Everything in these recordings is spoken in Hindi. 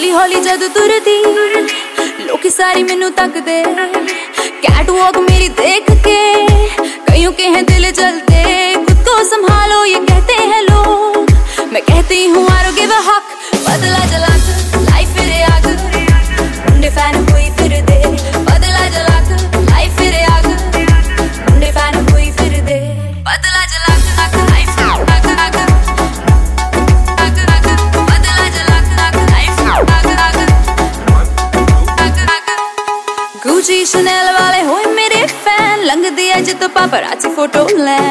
हौली हौली जद तुरदी लोकी सारी मैनू तकदे कैट वॉक मेरी देख के कईयों के हैं दिल जलते खुद को संभालो ये कहते हैं लोग मैं कहती हूँ आरो गिव अ हक बदला जला लाइफ फिरे आग मुंडे फैन कोई फिर दे बदला जला लाइफ फिरे आग मुंडे फैन कोई फिर दे बदला जला लाइफ आग आग आग आग बदला जला लाइफ आग आग आग गुची शनेल वाले होए मेरे फैन लंघदी अ जितो पापराची फोटो ले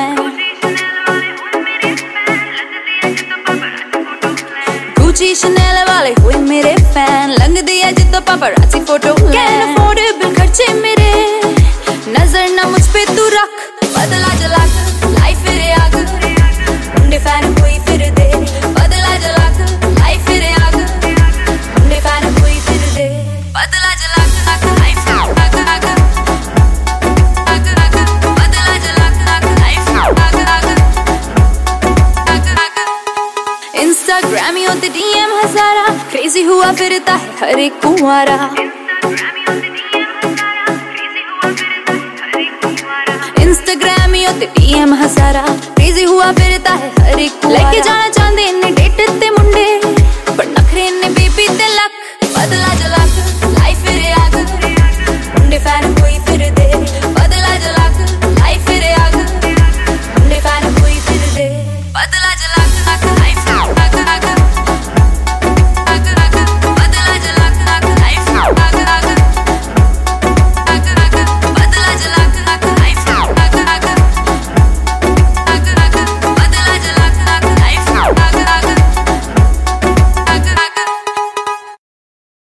गुची शनेल वाले हुए मेरे फैन लंघदी अ जितो पापराची फोटो कैन अफोर्डेबल खर्चे मेरे नजर ना मुझ पे तू रख बदला जला लाइफ फिरे आग मुंडे फैन कोई फिर दे बदला जला लाइफ फिरे आग मुंडे फैन कोई फिर दे बदला जला लाइफ आग आग आग आग बदला जला लाइफ आग आग आग इंस्टाग्रामियों ते डीएम हजारा क्रेजी हुआ फिरता है हर एक कुंवारा इंस्टाग्रामियों ते डीएम हजारा क्रेजी हुआ फिरता है हर एक कुंवारा लेके जाना चाहते ने डेट ते मुंडे पर नखरे ने